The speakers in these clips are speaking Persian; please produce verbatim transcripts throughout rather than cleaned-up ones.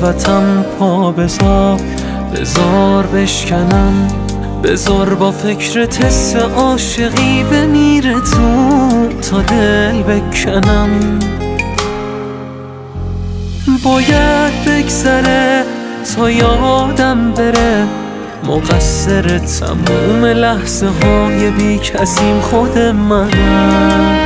قسوتم پا بذار، بذار بشکنم، بذار با فکر تست عاشقی بمیره تو تا دل بکنم. باید بگذره تا یادم بره، مقصر تموم لحظه های بی کسیم خود منم.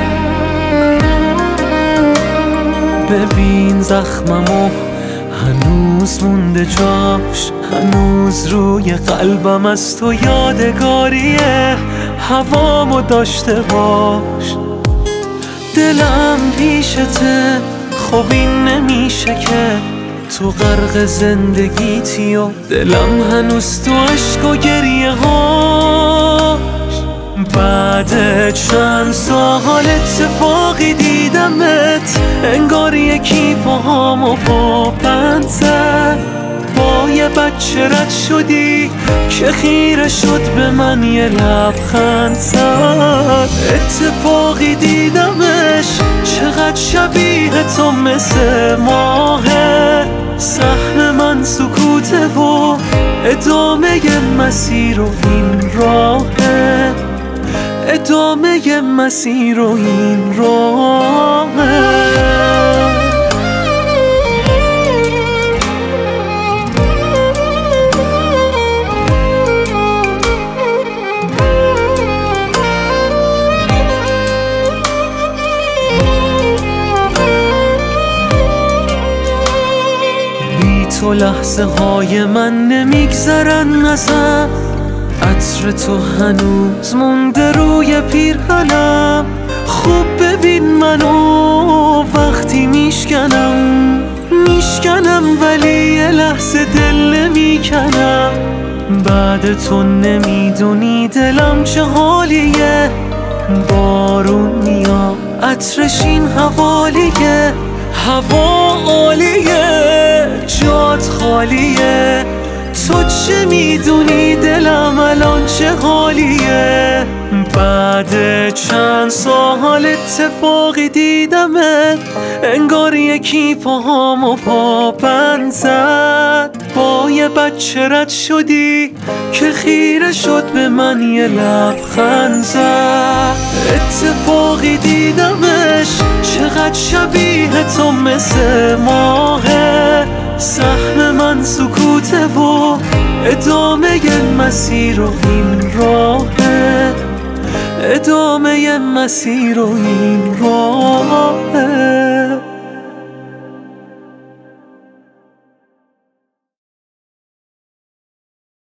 ببین زخممو هنوز مونده جاش، هنوز روی قلبم از تو یادگاریه، هوامو داشته باش. دلم پیشته، خب این نمیشه که تو غرق زندگیتی و دلم هنوز تو عشق و گریه هاش. بعد چند سال اتفاقی دیدمت، انگار یکی پاهامو با بند زد. با یه بچه رد شدی که خیره شد به من یه لبخند زد. اتفاقی دیدمش چقدر شبیه تو مثل ماهه، سهم من سکوته و ادامه مسیر و این راهه، ادامه مسیر و این راهه. تو لحظه های من نمیگذرن ازم، عطر تو هنوز مونده روی پیرهنم. خوب ببین منو وقتی میشکنم، میشکنم ولی یه لحظه دل نمیکنم. بعد تو نمیدونی دلم چه حالیه، بارون میاد عطرش این حوالیه، هوا عالیه جات خالیه. تو چه میدونی دلم الان چه حالیه. بعد چند سال اتفاقی دیدمت، انگار یکی پاهامو پا بند زد. با یه بچه رد شدی که خیره شد به من یه لبخند زد. اتفاقی دیدمش چقدر شبیه تو مثل ماهه، سهم من سکوته و ادامه مسیر و این راهه، ادامه مسیر و این راهه.